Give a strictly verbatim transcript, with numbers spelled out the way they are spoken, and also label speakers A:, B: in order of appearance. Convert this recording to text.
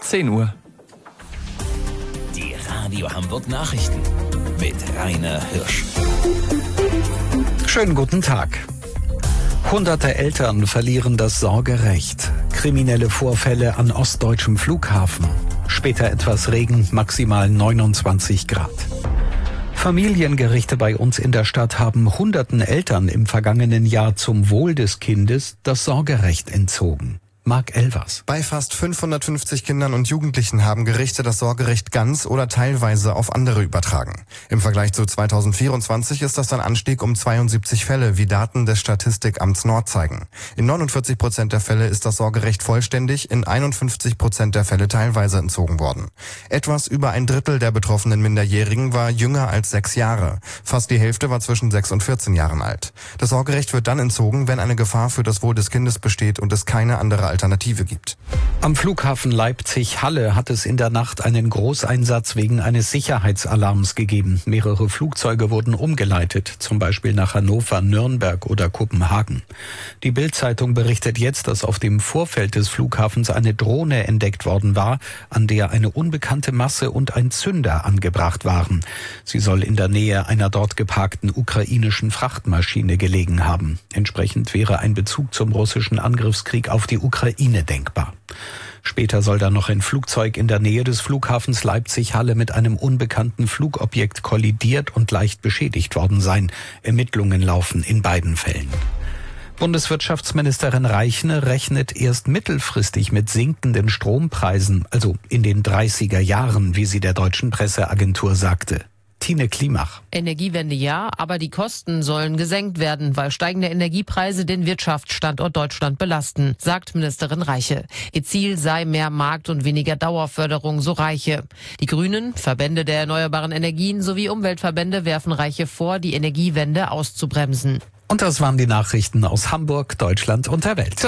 A: zehn Uhr.
B: Die Radio Hamburg Nachrichten mit Rainer Hirsch.
C: Schönen guten Tag. Hunderte Eltern verlieren das Sorgerecht. Kriminelle Vorfälle an ostdeutschem Flughafen. Später etwas Regen, maximal neunundzwanzig Grad. Familiengerichte bei uns in der Stadt haben hunderten Eltern im vergangenen Jahr zum Wohl des Kindes das Sorgerecht entzogen. Marc Elvers.
D: Bei fast fünfhundertfünfzig Kindern und Jugendlichen haben Gerichte das Sorgerecht ganz oder teilweise auf andere übertragen. Im Vergleich zu zweitausendvierundzwanzig ist das ein Anstieg um zweiundsiebzig Fälle, wie Daten des Statistikamts Nord zeigen. In neunundvierzig Prozent der Fälle ist das Sorgerecht vollständig, in einundfünfzig Prozent der Fälle teilweise entzogen worden. Etwas über ein Drittel der betroffenen Minderjährigen war jünger als sechs Jahre. Fast die Hälfte war zwischen sechs und vierzehn Jahren alt. Das Sorgerecht wird dann entzogen, wenn eine Gefahr für das Wohl des Kindes besteht und es keine andere Alternative gibt.
C: Am Flughafen Leipzig-Halle hat es in der Nacht einen Großeinsatz wegen eines Sicherheitsalarms gegeben. Mehrere Flugzeuge wurden umgeleitet, zum Beispiel nach Hannover, Nürnberg oder Kopenhagen. Die Bild-Zeitung berichtet jetzt, dass auf dem Vorfeld des Flughafens eine Drohne entdeckt worden war, an der eine unbekannte Masse und ein Zünder angebracht waren. Sie soll in der Nähe einer dort geparkten ukrainischen Frachtmaschine gelegen haben. Entsprechend wäre ein Bezug zum russischen Angriffskrieg auf die Ukraine denkbar. Später soll dann noch ein Flugzeug in der Nähe des Flughafens Leipzig-Halle mit einem unbekannten Flugobjekt kollidiert und leicht beschädigt worden sein. Ermittlungen laufen in beiden Fällen. Bundeswirtschaftsministerin Reichner rechnet erst mittelfristig mit sinkenden Strompreisen, also in den dreißiger Jahren, wie sie der deutschen Presseagentur sagte. Tine Klimach.
E: Energiewende ja, aber die Kosten sollen gesenkt werden, weil steigende Energiepreise den Wirtschaftsstandort Deutschland belasten, sagt Ministerin Reiche. Ihr Ziel sei mehr Markt und weniger Dauerförderung, so Reiche. Die Grünen, Verbände der erneuerbaren Energien sowie Umweltverbände werfen Reiche vor, die Energiewende auszubremsen.
C: Und das waren die Nachrichten aus Hamburg, Deutschland und der Welt.